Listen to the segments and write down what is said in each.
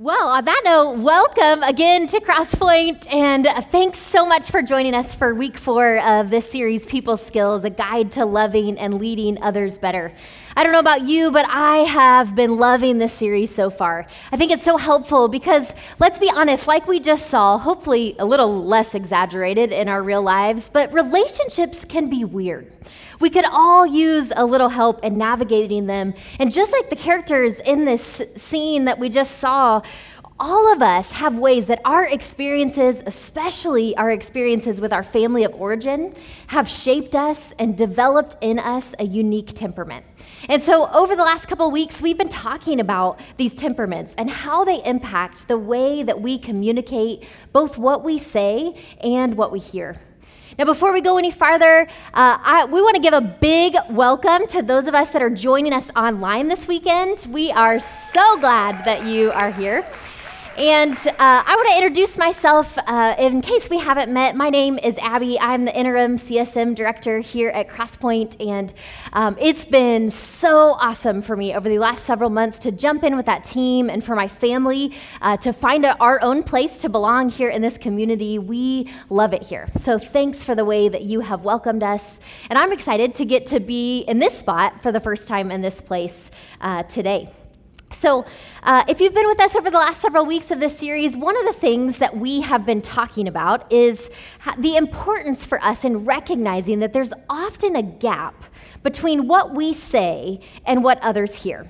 Well, on that note, welcome again to Crosspoint, and thanks so much for joining us for week 4 of this series, People Skills, a guide to loving and leading others better. I don't know about you, but I have been loving this series so far. I think it's so helpful because, let's be honest, like we just saw, hopefully a little less exaggerated in our real lives, but relationships can be weird. We could all use a little help in navigating them. And just like the characters in this scene that we just saw, all of us have ways that our experiences, especially our experiences with our family of origin, have shaped us and developed in us a unique temperament. And so over the last couple of weeks, we've been talking about these temperaments and how they impact the way that we communicate both what we say and what we hear. Now, before we go any farther, we want to give a big welcome to those of us that are joining us online this weekend. We are so glad that you are here. And I want to introduce myself in case we haven't met. My name is Abby. I'm the interim CSM director here at Crosspoint, and it's been so awesome for me over the last several months to jump in with that team and for my family to find our own place to belong here in this community. We love it here. So thanks for the way that you have welcomed us, and I'm excited to get to be in this spot for the first time in this place today. So if you've been with us over the last several weeks of this series, one of the things that we have been talking about is the importance for us in recognizing that there's often a gap between what we say and what others hear.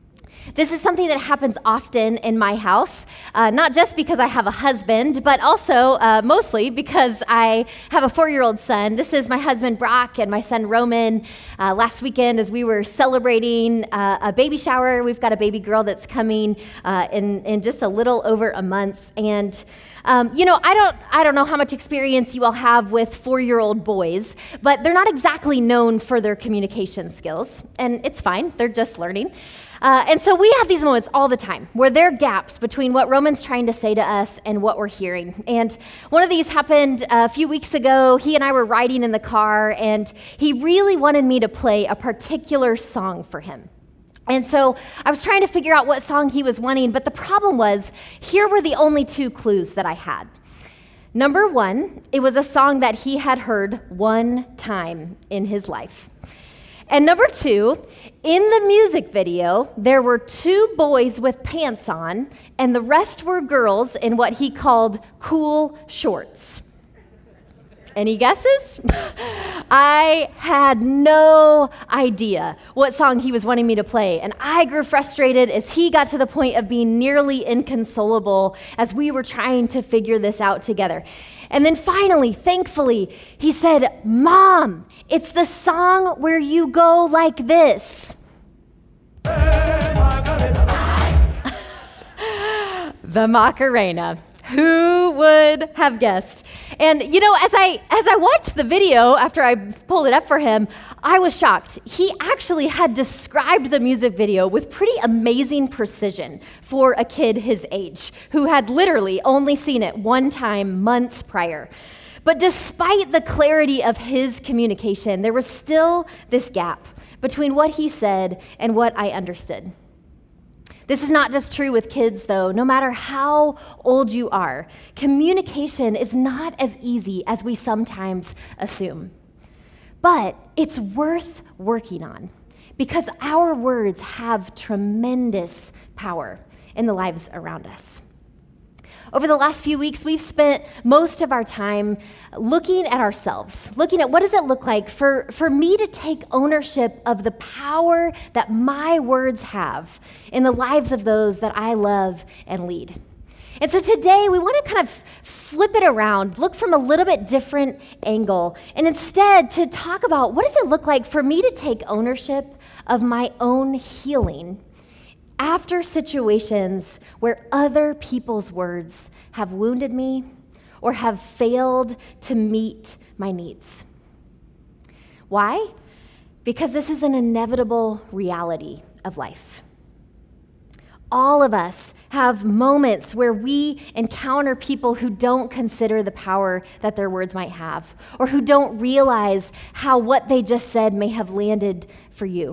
This is something that happens often in my house, not just because I have a husband, but also mostly because I have a 4-year-old son. This is my husband, Brock, and my son, Roman. Last weekend, as we were celebrating a baby shower, we've got a baby girl that's coming in just a little over a month. And I don't know how much experience you all have with 4-year-old boys, but they're not exactly known for their communication skills, and it's fine. They're just learning. And so we have these moments all the time where there are gaps between what Roman's trying to say to us and what we're hearing. And one of these happened a few weeks ago. He and I were riding in the car, and he really wanted me to play a particular song for him. And so I was trying to figure out what song he was wanting, but the problem was, here were the only 2 clues that I had. Number 1, it was a song that he had heard one time in his life. And number 2, in the music video, there were 2 boys with pants on, and the rest were girls in what he called cool shorts. Any guesses? I had no idea what song he was wanting me to play, and I grew frustrated as he got to the point of being nearly inconsolable as we were trying to figure this out together. And then finally, thankfully, he said, "Mom, it's the song where you go like this." The Macarena. Who would have guessed? And as I watched the video after I pulled it up for him, I was shocked. He actually had described the music video with pretty amazing precision for a kid his age, who had literally only seen it one time months prior. But despite the clarity of his communication, there was still this gap between what he said and what I understood. This is not just true with kids, though. No matter how old you are, communication is not as easy as we sometimes assume. But it's worth working on because our words have tremendous power in the lives around us. Over the last few weeks, we've spent most of our time looking at ourselves, looking at what does it look like for me to take ownership of the power that my words have in the lives of those that I love and lead. And so today, we want to kind of flip it around, look from a little bit different angle, and instead to talk about what does it look like for me to take ownership of my own healing after situations where other people's words have wounded me or have failed to meet my needs. Why? Because this is an inevitable reality of life. All of us have moments where we encounter people who don't consider the power that their words might have, or who don't realize how what they just said may have landed for you.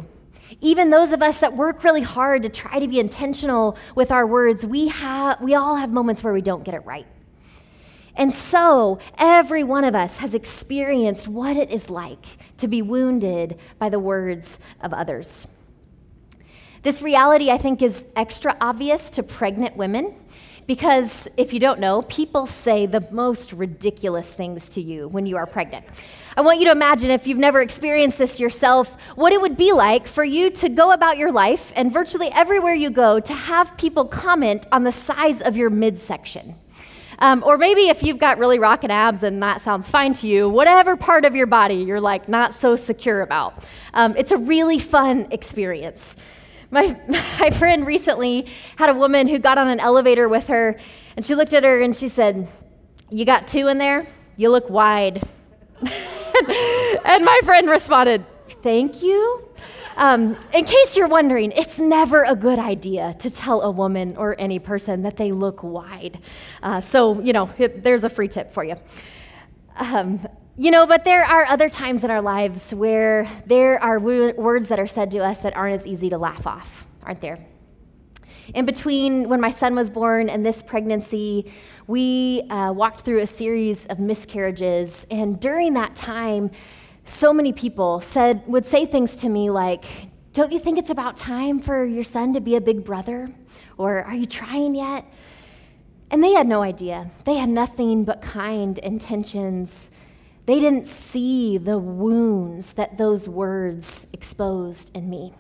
Even those of us that work really hard to try to be intentional with our words, we all have moments where we don't get it right. And so every one of us has experienced what it is like to be wounded by the words of others. This reality, I think, is extra obvious to pregnant women because, if you don't know, people say the most ridiculous things to you when you are pregnant. I want you to imagine, if you've never experienced this yourself, what it would be like for you to go about your life and virtually everywhere you go to have people comment on the size of your midsection. Or maybe if you've got really rockin' abs and that sounds fine to you, whatever part of your body you're like not so secure about. It's a really fun experience. My friend recently had a woman who got on an elevator with her, and she looked at her and she said, "You got 2 in there? You look wide." And my friend responded, "Thank you." In case you're wondering, it's never a good idea to tell a woman or any person that they look wide. There's a free tip for you. But there are other times in our lives where there are words that are said to us that aren't as easy to laugh off, aren't there? In between when my son was born and this pregnancy, we walked through a series of miscarriages, and during that time, so many people would say things to me like, "Don't you think it's about time for your son to be a big brother?" Or, "Are you trying yet?" And they had no idea. They had nothing but kind intentions. They didn't see the wounds that those words exposed in me.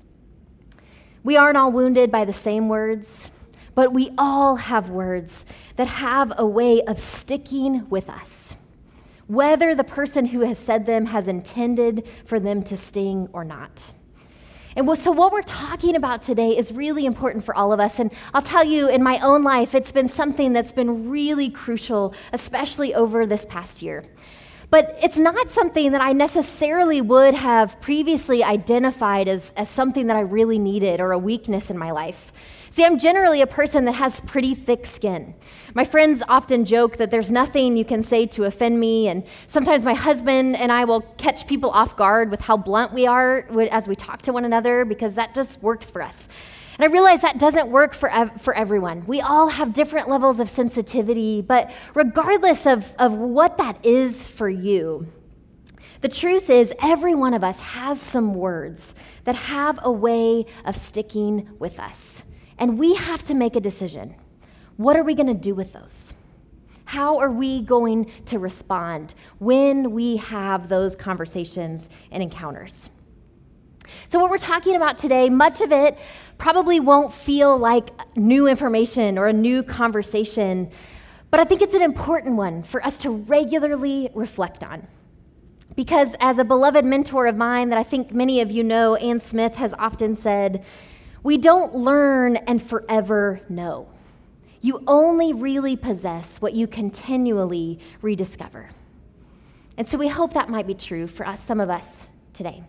We aren't all wounded by the same words, but we all have words that have a way of sticking with us, whether the person who has said them has intended for them to sting or not. And so what we're talking about today is really important for all of us. And I'll tell you, in my own life, it's been something that's been really crucial, especially over this past year. But it's not something that I necessarily would have previously identified as something that I really needed or a weakness in my life. See, I'm generally a person that has pretty thick skin. My friends often joke that there's nothing you can say to offend me, and sometimes my husband and I will catch people off guard with how blunt we are as we talk to one another, because that just works for us. And I realize that doesn't work for everyone. We all have different levels of sensitivity, but regardless of what that is for you, the truth is every one of us has some words that have a way of sticking with us. And we have to make a decision. What are we going to do with those? How are we going to respond when we have those conversations and encounters? So what we're talking about today, much of it probably won't feel like new information or a new conversation, but I think it's an important one for us to regularly reflect on. Because as a beloved mentor of mine that I think many of you know, Ann Smith, has often said, we don't learn and forever know. You only really possess what you continually rediscover. And so we hope that might be true for us, some of us today.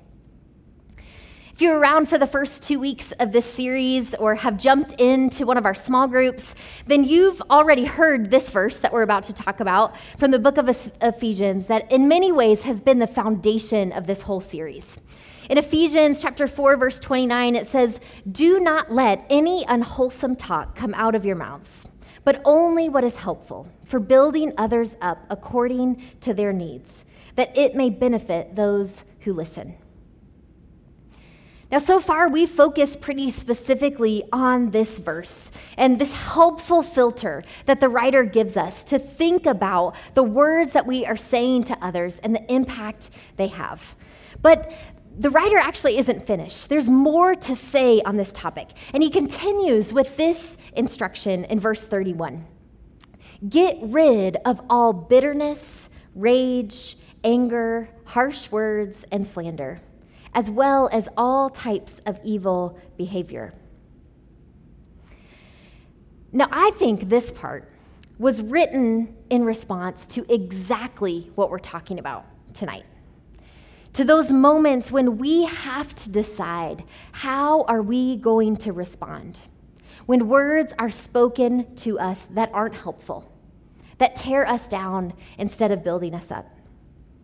If you're around for the first 2 weeks of this series or have jumped into one of our small groups, then you've already heard this verse that we're about to talk about from the book of Ephesians that in many ways has been the foundation of this whole series. In Ephesians chapter 4, verse 29, it says, "Do not let any unwholesome talk come out of your mouths, but only what is helpful for building others up according to their needs, that it may benefit those who listen." Now, so far, we've focused pretty specifically on this verse and this helpful filter that the writer gives us to think about the words that we are saying to others and the impact they have. But the writer actually isn't finished. There's more to say on this topic. And he continues with this instruction in verse 31. "Get rid of all bitterness, rage, anger, harsh words, and slander, as well as all types of evil behavior." Now, I think this part was written in response to exactly what we're talking about tonight. To those moments when we have to decide, how are we going to respond? When words are spoken to us that aren't helpful, that tear us down instead of building us up.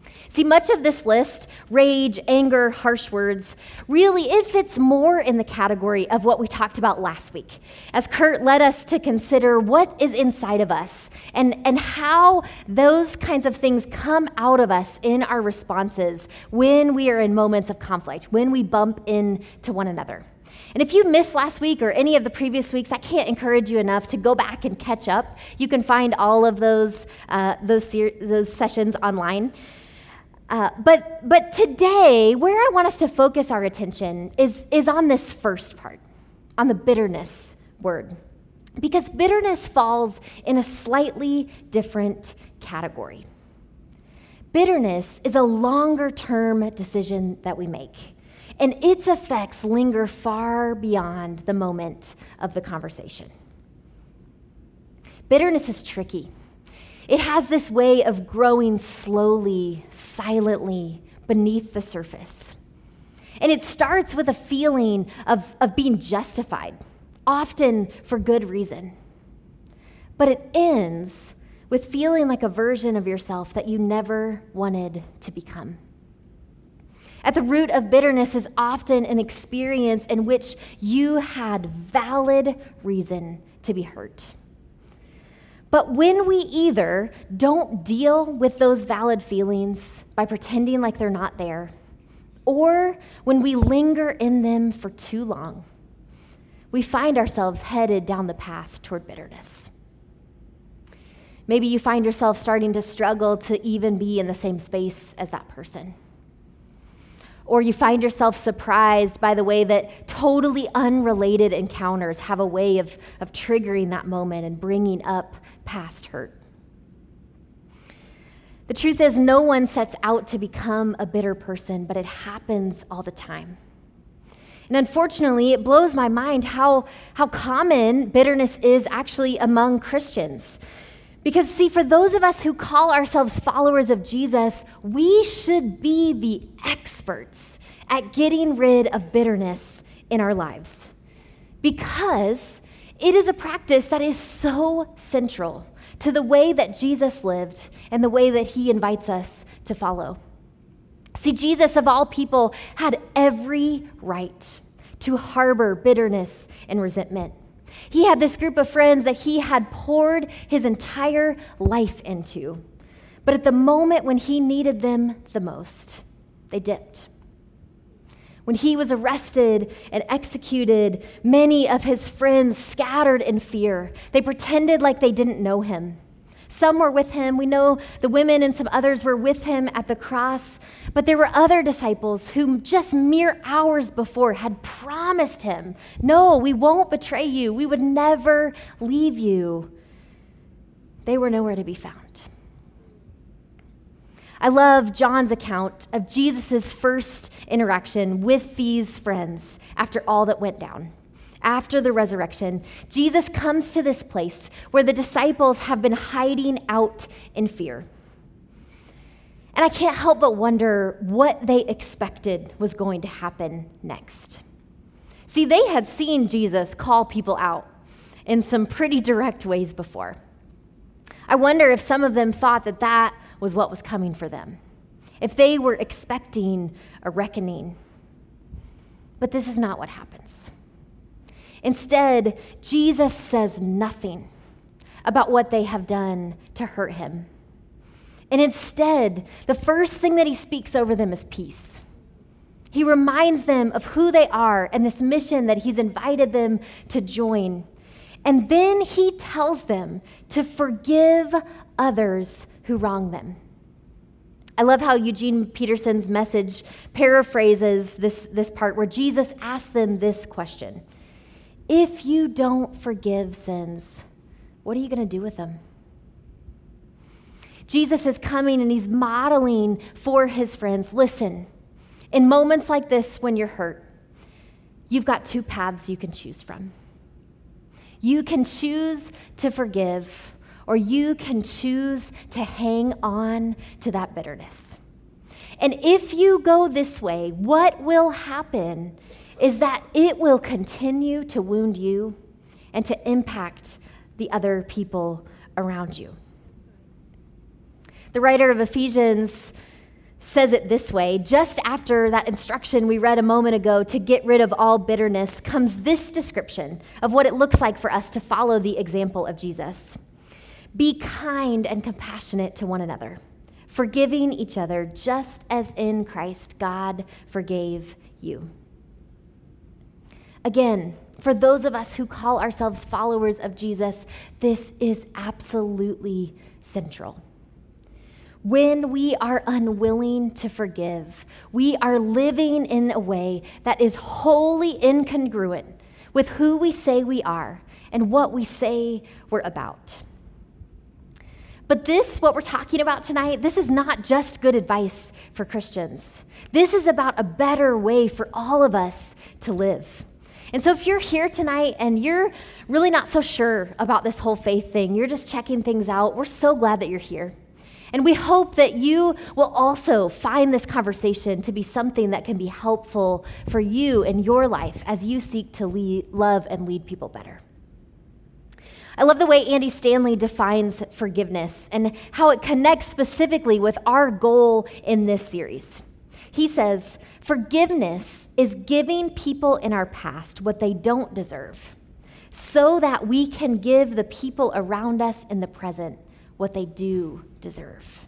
See, much of this list, rage, anger, harsh words, really it fits more in the category of what we talked about last week, as Kurt led us to consider what is inside of us and how those kinds of things come out of us in our responses when we are in moments of conflict, when we bump into one another. And if you missed last week or any of the previous weeks, I can't encourage you enough to go back and catch up. You can find all of those sessions online. But today, where I want us to focus our attention is on this first part, on the bitterness word. Because bitterness falls in a slightly different category. Bitterness is a longer-term decision that we make, and its effects linger far beyond the moment of the conversation. Bitterness is tricky. It has this way of growing slowly, silently, beneath the surface. And it starts with a feeling of being justified, often for good reason. But it ends with feeling like a version of yourself that you never wanted to become. At the root of bitterness is often an experience in which you had valid reason to be hurt. But when we either don't deal with those valid feelings by pretending like they're not there, or when we linger in them for too long, we find ourselves headed down the path toward bitterness. Maybe you find yourself starting to struggle to even be in the same space as that person. Or you find yourself surprised by the way that totally unrelated encounters have a way of triggering that moment and bringing up past hurt. The truth is, no one sets out to become a bitter person, but it happens all the time. And unfortunately, it blows my mind how common bitterness is actually among Christians. Because, see, for those of us who call ourselves followers of Jesus, we should be the experts at getting rid of bitterness in our lives. Because it is a practice that is so central to the way that Jesus lived and the way that he invites us to follow. See, Jesus, of all people, had every right to harbor bitterness and resentment. He had this group of friends that he had poured his entire life into. But at the moment when he needed them the most, they dipped. When he was arrested and executed, many of his friends scattered in fear. They pretended like they didn't know him. Some were with him. We know the women and some others were with him at the cross. But there were other disciples who just mere hours before had promised him, "No, we won't betray you. We would never leave you." They were nowhere to be found. I love John's account of Jesus' first interaction with these friends after all that went down. After the resurrection, Jesus comes to this place where the disciples have been hiding out in fear. And I can't help but wonder what they expected was going to happen next. See, they had seen Jesus call people out in some pretty direct ways before. I wonder if some of them thought that that was what was coming for them, if they were expecting a reckoning. But this is not what happens. Instead, Jesus says nothing about what they have done to hurt him. And instead, the first thing that he speaks over them is peace. He reminds them of who they are and this mission that he's invited them to join. And then he tells them to forgive others who wrong them. I love how Eugene Peterson's message paraphrases this part where Jesus asks them this question: if you don't forgive sins, what are you going to do with them? Jesus is coming and he's modeling for his friends. Listen, in moments like this when you're hurt, you've got two paths you can choose from. You can choose to forgive, or you can choose to hang on to that bitterness. And if you go this way, what will happen is that it will continue to wound you and to impact the other people around you. The writer of Ephesians says it this way: just after that instruction we read a moment ago to get rid of all bitterness comes this description of what it looks like for us to follow the example of Jesus. Be kind and compassionate to one another, forgiving each other just as in Christ God forgave you. Again, for those of us who call ourselves followers of Jesus, this is absolutely central. When we are unwilling to forgive, we are living in a way that is wholly incongruent with who we say we are and what we say we're about. But what we're talking about tonight, this is not just good advice for Christians. This is about a better way for all of us to live. And so if you're here tonight and you're really not so sure about this whole faith thing, you're just checking things out, we're so glad that you're here. And we hope that you will also find this conversation to be something that can be helpful for you in your life as you seek to love and lead people better. I love the way Andy Stanley defines forgiveness and how it connects specifically with our goal in this series. He says, forgiveness is giving people in our past what they don't deserve so that we can give the people around us in the present what they do deserve.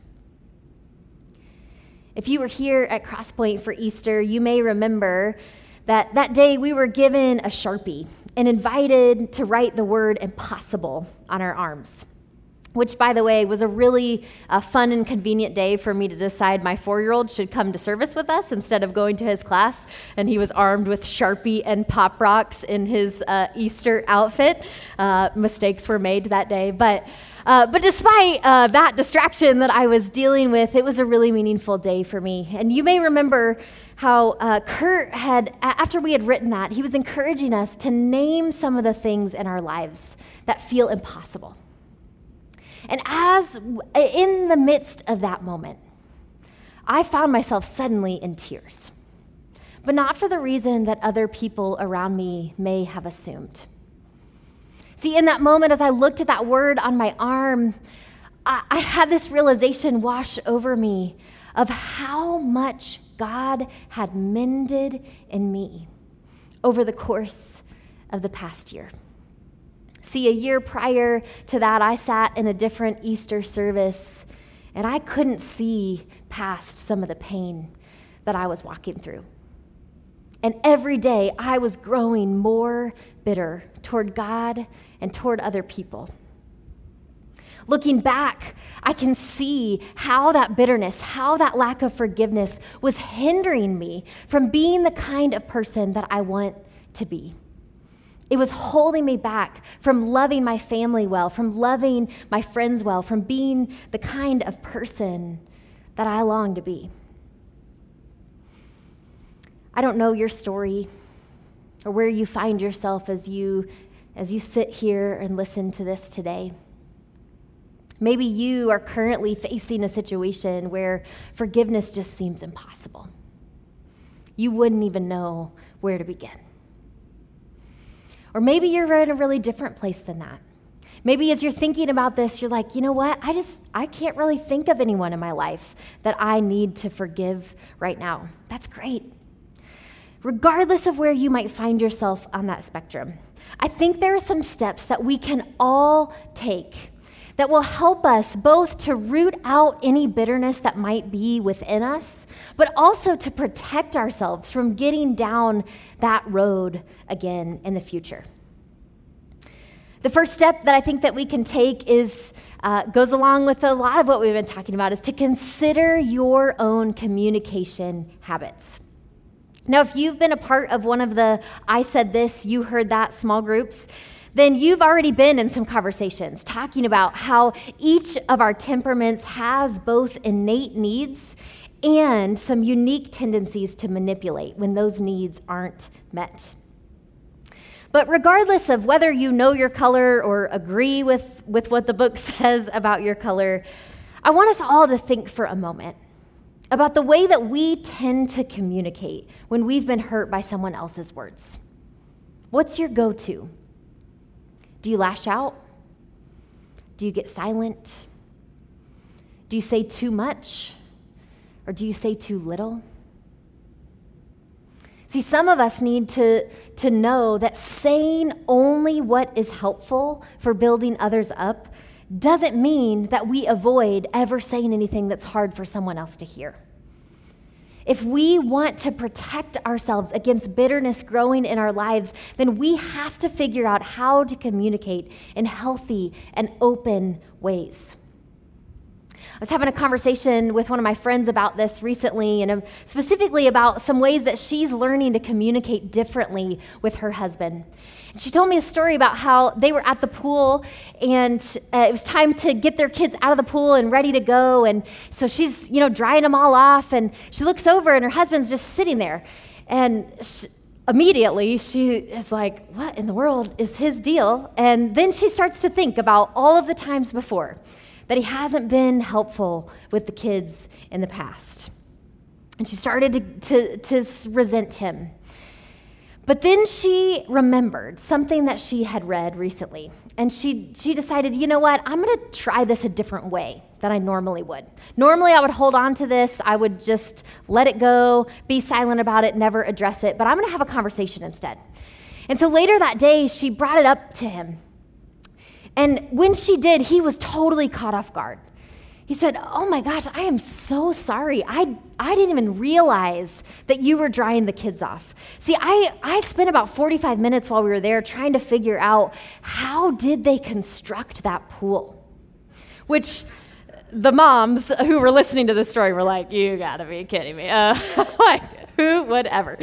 If you were here at Crosspoint for Easter, you may remember that day we were given a Sharpie and invited to write the word impossible on our arms, which, by the way, was a really fun and convenient day for me to decide my 4-year-old should come to service with us instead of going to his class, and he was armed with Sharpie and Pop Rocks in his Easter outfit. Mistakes were made that day, but despite that distraction that I was dealing with, it was a really meaningful day for me. And you may remember how Kurt after we had written that, he was encouraging us to name some of the things in our lives that feel impossible. And in the midst of that moment, I found myself suddenly in tears, but not for the reason that other people around me may have assumed. See, in that moment, as I looked at that word on my arm, I had this realization wash over me of how much God had mended in me over the course of the past year. See, a year prior to that, I sat in a different Easter service, and I couldn't see past some of the pain that I was walking through. And every day, I was growing more bitter toward God and toward other people. Looking back, I can see how that bitterness, how that lack of forgiveness was hindering me from being the kind of person that I want to be. It was holding me back from loving my family well, from loving my friends well, from being the kind of person that I long to be. I don't know your story or where you find yourself as you sit here and listen to this today. Maybe you are currently facing a situation where forgiveness just seems impossible. You wouldn't even know where to begin. Or maybe you're in a really different place than that. Maybe as you're thinking about this, you're like, you know what? I can't really think of anyone in my life that I need to forgive right now. That's great. Regardless of where you might find yourself on that spectrum, I think there are some steps that we can all take that will help us both to root out any bitterness that might be within us, but also to protect ourselves from getting down that road again in the future. The first step that I think that we can take goes along with a lot of what we've been talking about, is to consider your own communication habits. Now, if you've been a part of one of the I said this, you heard that small groups, then you've already been in some conversations talking about how each of our temperaments has both innate needs and some unique tendencies to manipulate when those needs aren't met. But regardless of whether you know your color or agree with what the book says about your color, I want us all to think for a moment about the way that we tend to communicate when we've been hurt by someone else's words. What's your go-to? Do you lash out? Do you get silent? Do you say too much? Or do you say too little? See, some of us need to know that saying only what is helpful for building others up doesn't mean that we avoid ever saying anything that's hard for someone else to hear. If we want to protect ourselves against bitterness growing in our lives, then we have to figure out how to communicate in healthy and open ways. I was having a conversation with one of my friends about this recently, and specifically about some ways that she's learning to communicate differently with her husband. And she told me a story about how they were at the pool, and it was time to get their kids out of the pool and ready to go. And so she's, drying them all off, and she looks over, and her husband's just sitting there. And immediately, she is like, what in the world is his deal? And then she starts to think about all of the times before that he hasn't been helpful with the kids in the past. And she started to resent him. But then she remembered something that she had read recently. And she decided, you know what, I'm going to try this a different way than I normally would. Normally, I would hold on to this. I would just let it go, be silent about it, never address it. But I'm going to have a conversation instead. And so later that day, she brought it up to him. And when she did, he was totally caught off guard. He said, oh my gosh, I am so sorry. I didn't even realize that you were drying the kids off. See, I spent about 45 minutes while we were there trying to figure out how did they construct that pool? Which the moms who were listening to this story were like, you gotta be kidding me. Like, who would ever?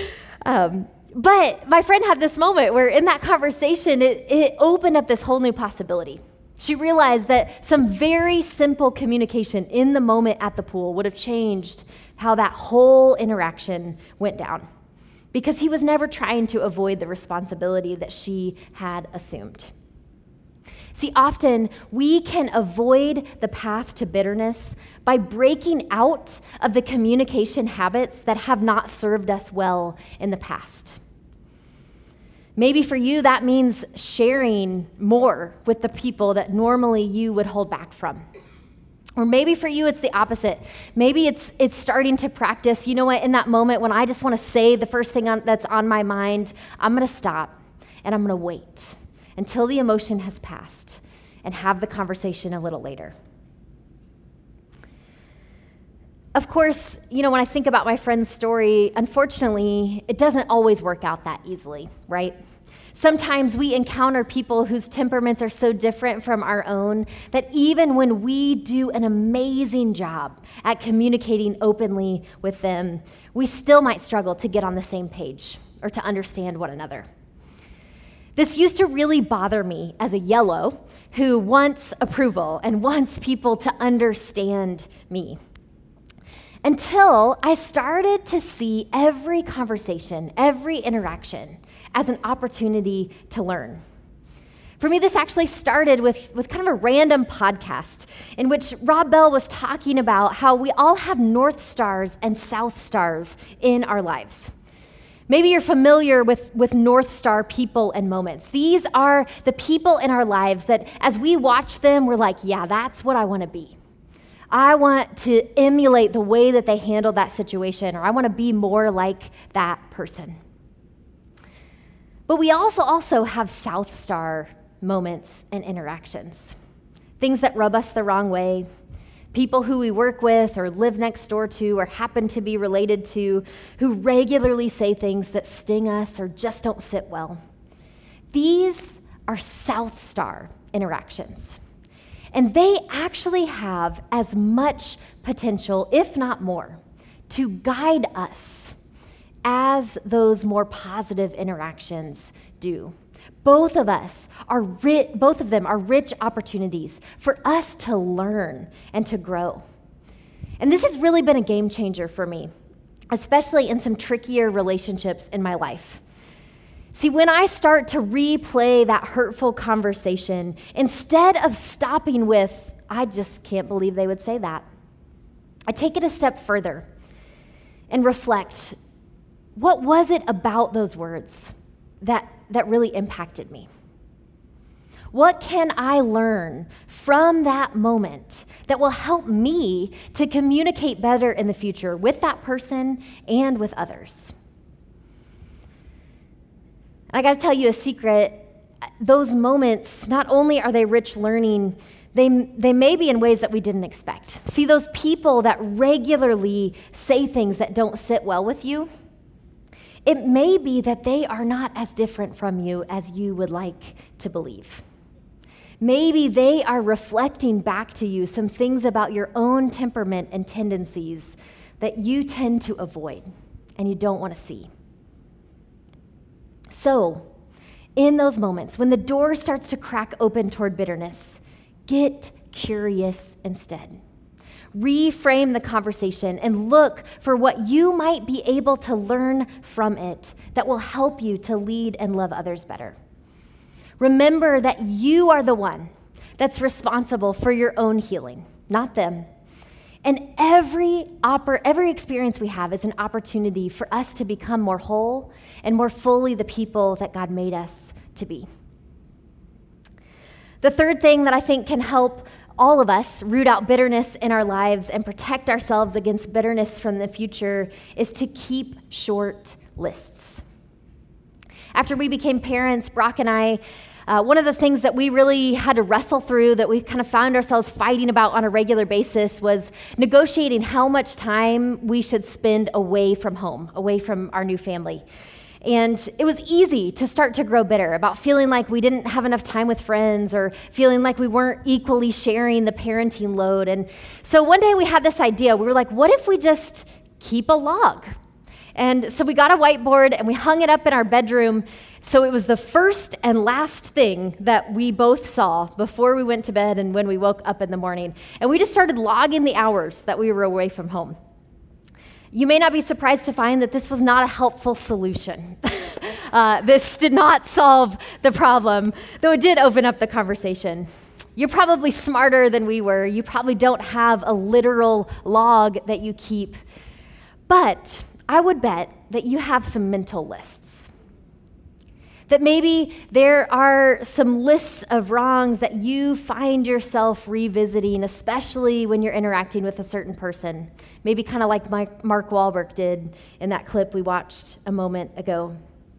But my friend had this moment where in that conversation, it opened up this whole new possibility. She realized that some very simple communication in the moment at the pool would have changed how that whole interaction went down, because he was never trying to avoid the responsibility that she had assumed. See, often we can avoid the path to bitterness by breaking out of the communication habits that have not served us well in the past. Maybe for you, that means sharing more with the people that normally you would hold back from. Or maybe for you, it's the opposite. Maybe it's starting to practice, you know what, in that moment when I just want to say the first thing that's on my mind, I'm going to stop and I'm going to wait until the emotion has passed and have the conversation a little later. Of course, when I think about my friend's story, unfortunately, it doesn't always work out that easily, right? Sometimes we encounter people whose temperaments are so different from our own that even when we do an amazing job at communicating openly with them, we still might struggle to get on the same page or to understand one another. This used to really bother me as a yellow who wants approval and wants people to understand me. Until I started to see every conversation, every interaction as an opportunity to learn. For me, this actually started with kind of a random podcast in which Rob Bell was talking about how we all have North Stars and South Stars in our lives. Maybe you're familiar with North Star people and moments. These are the people in our lives that as we watch them, we're like, yeah, that's what I want to be. I want to emulate the way that they handled that situation, or I want to be more like that person. But we also have South Star moments and interactions, things that rub us the wrong way, people who we work with or live next door to or happen to be related to who regularly say things that sting us or just don't sit well. These are South Star interactions. And they actually have as much potential, if not more, to guide us as those more positive interactions do. Both of them are rich opportunities for us to learn and to grow. And this has really been a game changer for me, especially in some trickier relationships in my life. See, when I start to replay that hurtful conversation, instead of stopping with, I just can't believe they would say that, I take it a step further and reflect, what was it about those words that really impacted me? What can I learn from that moment that will help me to communicate better in the future with that person and with others? And I got to tell you a secret. Those moments, not only are they rich learning, they may be in ways that we didn't expect. See, those people that regularly say things that don't sit well with you, it may be that they are not as different from you as you would like to believe. Maybe they are reflecting back to you some things about your own temperament and tendencies that you tend to avoid and you don't want to see. So, in those moments, when the door starts to crack open toward bitterness, get curious instead. Reframe the conversation and look for what you might be able to learn from it that will help you to lead and love others better. Remember that you are the one that's responsible for your own healing, not them. And every experience we have is an opportunity for us to become more whole and more fully the people that God made us to be. The third thing that I think can help all of us root out bitterness in our lives and protect ourselves against bitterness from the future is to keep short lists. After we became parents, Brock and I, one of the things that we really had to wrestle through, that we kind of found ourselves fighting about on a regular basis, was negotiating how much time we should spend away from home, away from our new family. And it was easy to start to grow bitter about feeling like we didn't have enough time with friends or feeling like we weren't equally sharing the parenting load. And so one day we had this idea. We were like, what if we just keep a log? And so we got a whiteboard and we hung it up in our bedroom. So it was the first and last thing that we both saw before we went to bed and when we woke up in the morning. And we just started logging the hours that we were away from home. You may not be surprised to find that this was not a helpful solution. This did not solve the problem, though it did open up the conversation. You're probably smarter than we were. You probably don't have a literal log that you keep. But I would bet that you have some mental lists. That maybe there are some lists of wrongs that you find yourself revisiting, especially when you're interacting with a certain person. Maybe kind of like Mark Wahlberg did in that clip we watched a moment ago.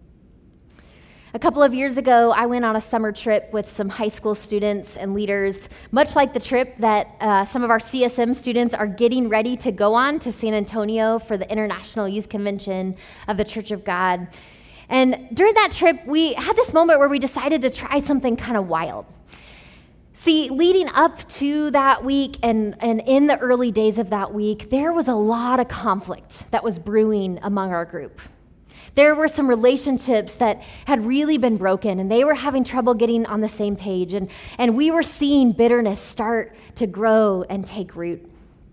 A couple of years ago, I went on a summer trip with some high school students and leaders, much like the trip that some of our CSM students are getting ready to go on to San Antonio for the International Youth Convention of the Church of God. And during that trip, we had this moment where we decided to try something kind of wild. See, leading up to that week and in the early days of that week, there was a lot of conflict that was brewing among our group. There were some relationships that had really been broken, and they were having trouble getting on the same page, and we were seeing bitterness start to grow and take root.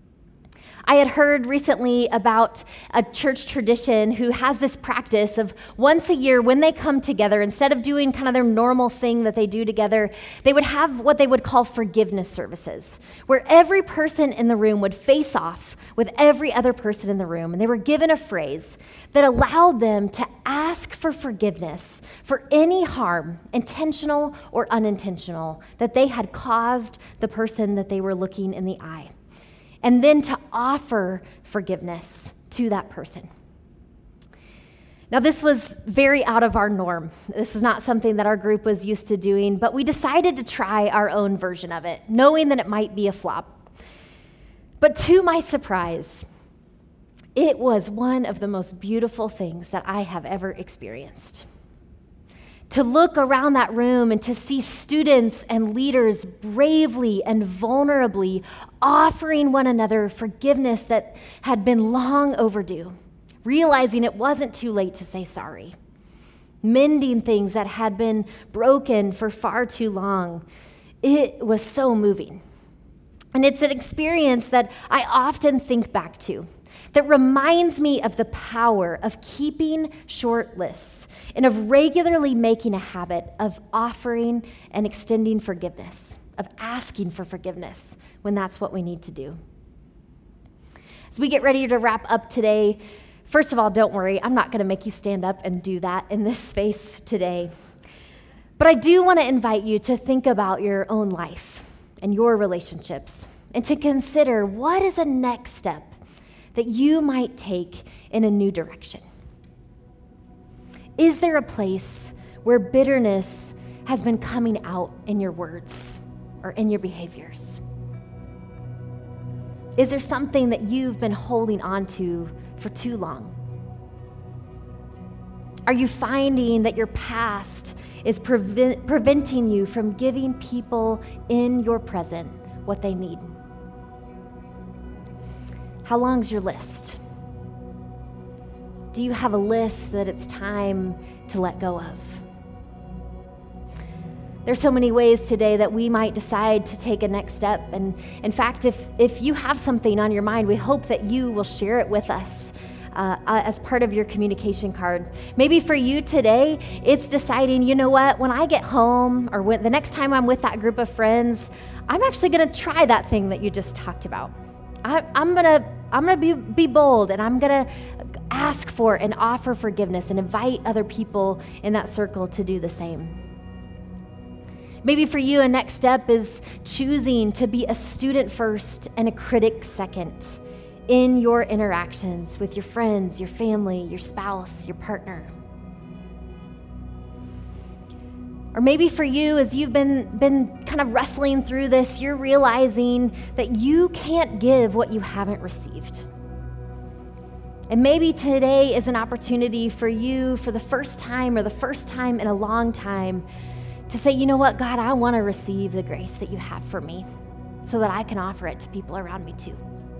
I had heard recently about a church tradition who has this practice of once a year when they come together, instead of doing kind of their normal thing that they do together, they would have what they would call forgiveness services, where every person in the room would face off with every other person in the room, and they were given a phrase that allowed them to ask for forgiveness for any harm, intentional or unintentional, that they had caused the person that they were looking in the eye, and then to offer forgiveness to that person. Now, this was very out of our norm. This is not something that our group was used to doing, but we decided to try our own version of it, knowing that it might be a flop. But to my surprise, it was one of the most beautiful things that I have ever experienced. To look around that room and to see students and leaders bravely and vulnerably offering one another forgiveness that had been long overdue, realizing it wasn't too late to say sorry, mending things that had been broken for far too long. It was so moving. And it's an experience that I often think back to, that reminds me of the power of keeping short lists and of regularly making a habit of offering and extending forgiveness, of asking for forgiveness when that's what we need to do. As we get ready to wrap up today, first of all, don't worry, I'm not going to make you stand up and do that in this space today. But But I do want to invite you to think about your own life and your relationships and to consider what is a next step that you might take in a new direction. Is there a place where bitterness has been coming out in your words or in your behaviors? Is there something that you've been holding on to for too long? Are you finding that your past is preventing you from giving people in your present what they need? How long's your list? Do you have a list that it's time to let go of? There's so many ways today that we might decide to take a next step. And in fact, if you have something on your mind, we hope that you will share it with us as part of your communication card. Maybe for you today, it's deciding, you know what, when I get home or when the next time I'm with that group of friends, I'm actually gonna try that thing that you just talked about. I'm gonna be bold, and I'm gonna ask for and offer forgiveness and invite other people in that circle to do the same. Maybe for you, a next step is choosing to be a student first and a critic second in your interactions with your friends, your family, your spouse, your partner. Or maybe for you, as you've been kind of wrestling through this, you're realizing that you can't give what you haven't received. And maybe today is an opportunity for you, for the first time or the first time in a long time, to say, you know what, God, I want to receive the grace that you have for me so that I can offer it to people around me too.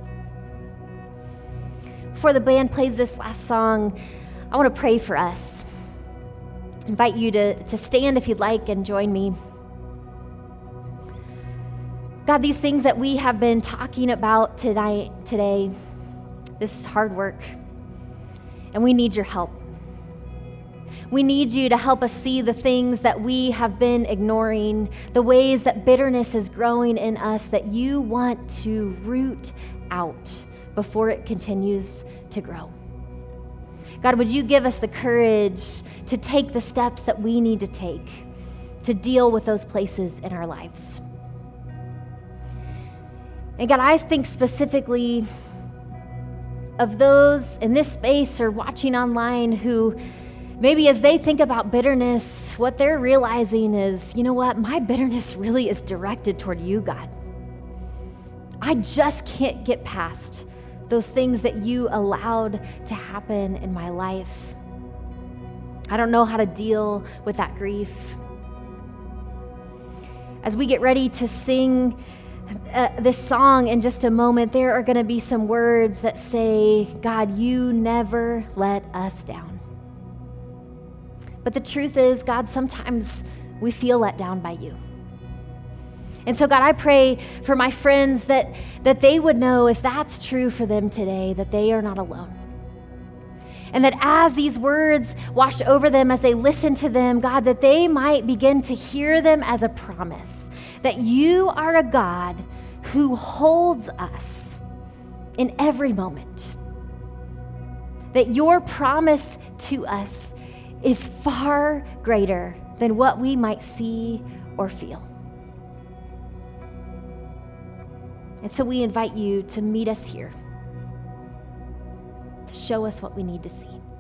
Before the band plays this last song, I want to pray for us. I invite you to stand if you'd like and join me. God, these things that we have been talking about today, this is hard work, and we need your help. We need you to help us see the things that we have been ignoring, the ways that bitterness is growing in us that you want to root out before it continues to grow. God, would you give us the courage to take the steps that we need to take to deal with those places in our lives? And God, I think specifically of those in this space or watching online who maybe as they think about bitterness, what they're realizing is, you know what, my bitterness really is directed toward you, God. I just can't get past those things that you allowed to happen in my life. I don't know how to deal with that grief. As we get ready to sing this song in just a moment, there are going to be some words that say, God, you never let us down. But the truth is, God, sometimes we feel let down by you. And so, God, I pray for my friends that they would know, if that's true for them today, that they are not alone. And that as these words wash over them, as they listen to them, God, that they might begin to hear them as a promise, that you are a God who holds us in every moment. That your promise to us is far greater than what we might see or feel. And so we invite you to meet us here, to show us what we need to see.